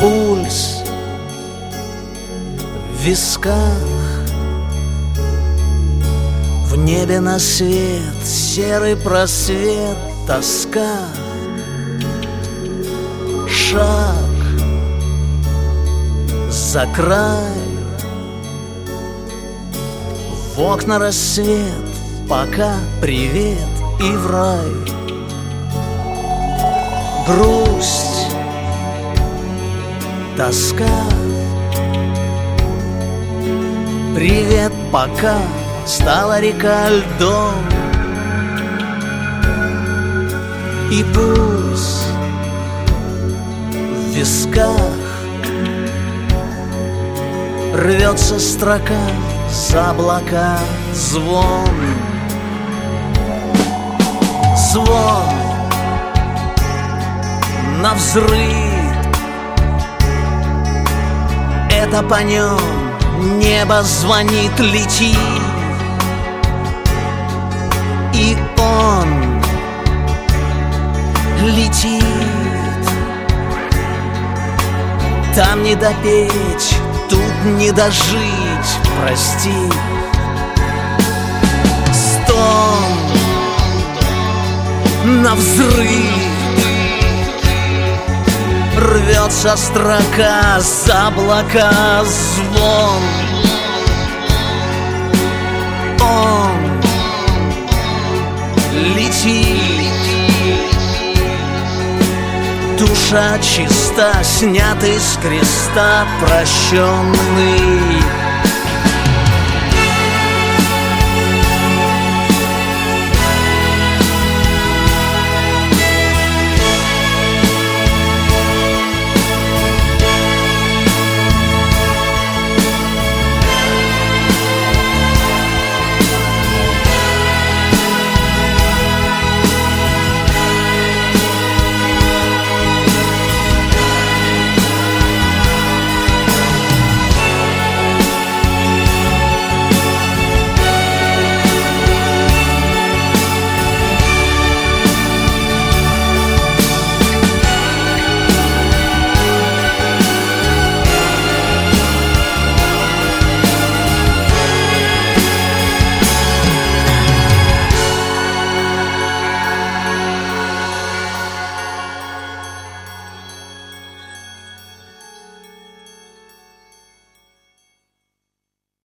Пульс в висках, в небе на свет серый просвет, тоска. Шаг за край, в окна рассвет, пока привет и в рай. Грусть, тоска, привет, пока стала река льдом. И пульс в висках, рвется строка за облака. Звон, звон навзрыд, это по нем небо звонит, лети. И он летит. Там не допеть, тут не дожить, прости. Стон навзрыд, рвется строка за облака. Звон, он летит. Душа чиста, снятый с креста, прощенный.